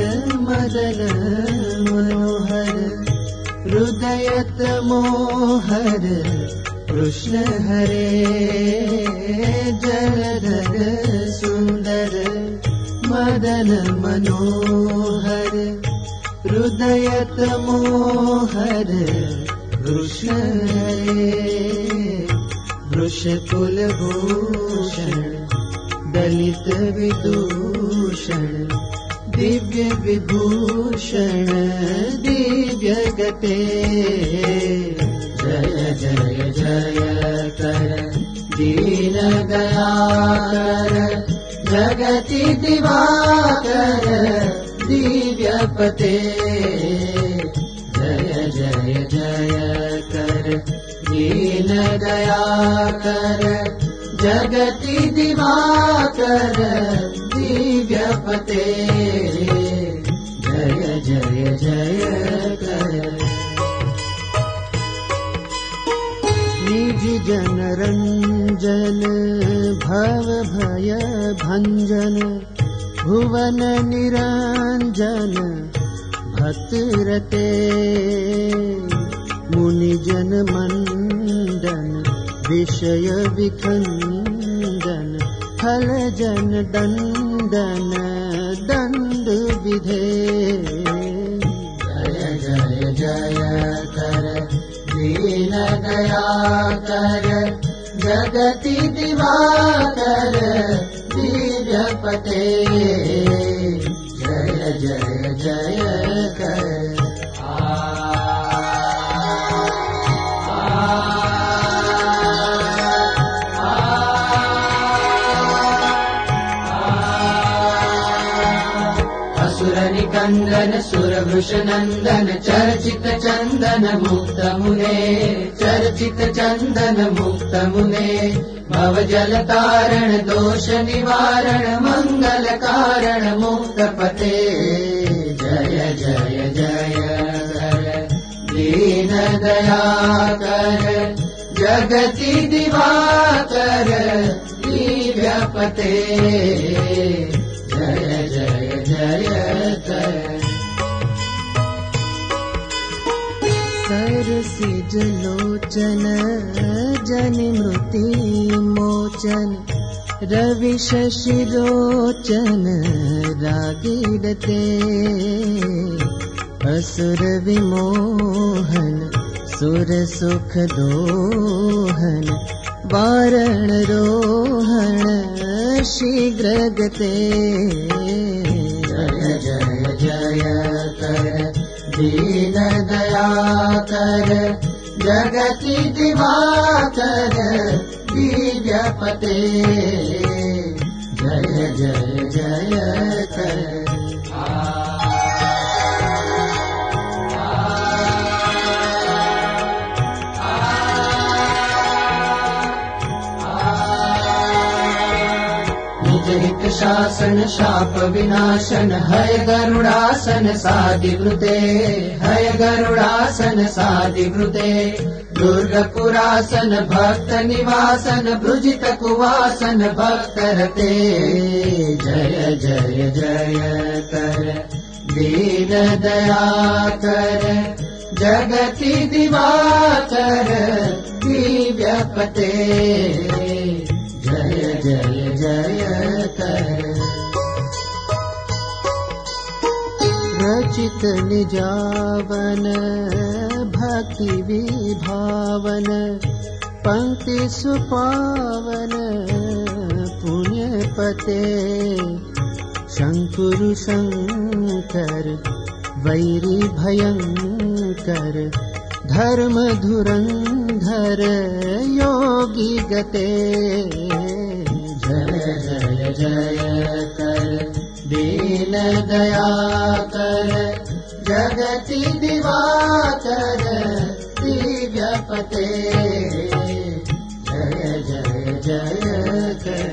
मदन मनोहर हृदयत मोहर कृष्ण हरे जलधर सुंदर मदन मनोहर हृदयत मोहर कृष्ण हरे वृषकुल भूषण दलित विदूषण दिव्य विभूषण दिव्य गते जय जय जय कर दीन दयाकर जगति दिवाकर दिव्य पते जय जय जय कर दीन दयाकर जगति दिवाकर दिव्य पते जय जय जय कर निज जन रंजन भव भय भंजन भुवन निरंजन भक्त रते मुनि जन मंदन विषय विखंदन फल जन दंदन दंड विधे जय जय जय कर दीन दयाकर जगति दिवाकर दिव्य पते जय जय जय कर निकंदन सुरवृष नंदन चर्चित चंदन मुक्त मुने चर्चित चंदन मुक्त मुने भव जल तारण दोष निवारण मंगल कारण मुक्त पते जय जय जय कर दीन दयाकर जगति दिवाकर दिव्य पते जय जय जय कर सरसिज लोचन जनि मृति मोचन रवि शशि रोचन रागीरते असुर विमोहन सुर सुख दोहन वारण रोहण शीघ्र गते जय जय जय कर दीन दयाकर जगति दिवाकर दिव्य पते जय जय जय कर हित शासन शाप विनाशन हय गरुड़ासन साधिवृते हय गरुड़ासन साधिवृते दुर्गपुरासन भक्त निवासन भुजित कुवासन भक्त रते जय जय जय कर दीन दयाकर जगति दिवाकर दिव्य पते जय जय जय कर रचित निजावन भक्ति विभावन पंक्ति सुपावन पुण्य पते शंकुर शंकर वैरी भयंकर धर्म धुरंधर योगी गते जय जय जय कर दीन दयाकर जगति दिवाकर दिव्य पते जय जय जय कर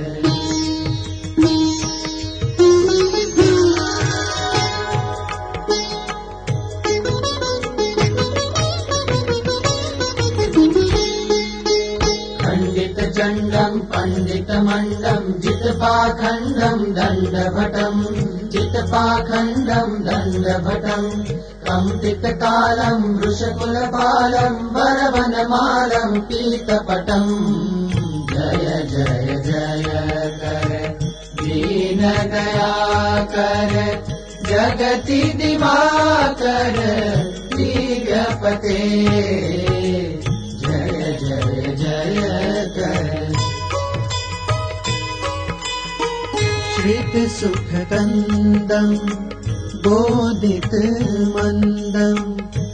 चण्डं पंडित मंडं जितपाखंडं दंडभटं चित्पाखण्डम् दण्डभटम् कम्पितकालम् वृषकुलपालम् वरवनमालम् पीतपटम् जय जय जय कर दीनदयाकर जगति दिवाकर दिव्यपते जय जय जय कर श्रित सुखकन्दम् बोधित मन्दम्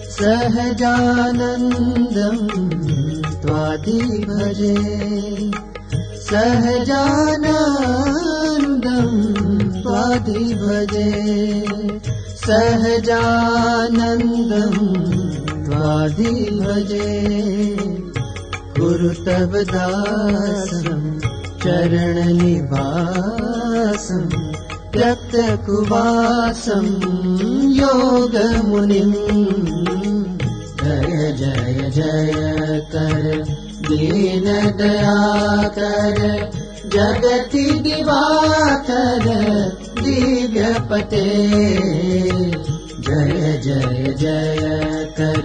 सहजानन्दम् त्वादि भजे सहजानन्दम् त्वादि भजे सहजानन्दम् त्वादि भजे गुरु तव दासम् चरणनिवासम् रक्तकुवासम् योगमुनिम् जय जय जय कर दीनदयाकर जगति दिवाकर दिव्यपते जय जय जय कर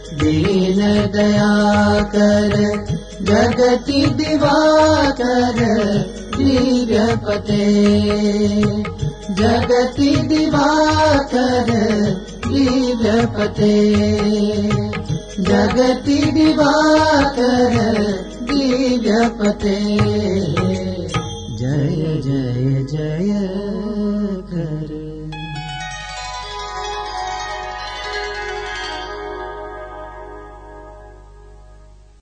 दीनदयाकर जगति दिवाकर दिव्यपते जगति दिवाकर दिव्यपते जगति दिवाकर दिव्यपते जय जय जय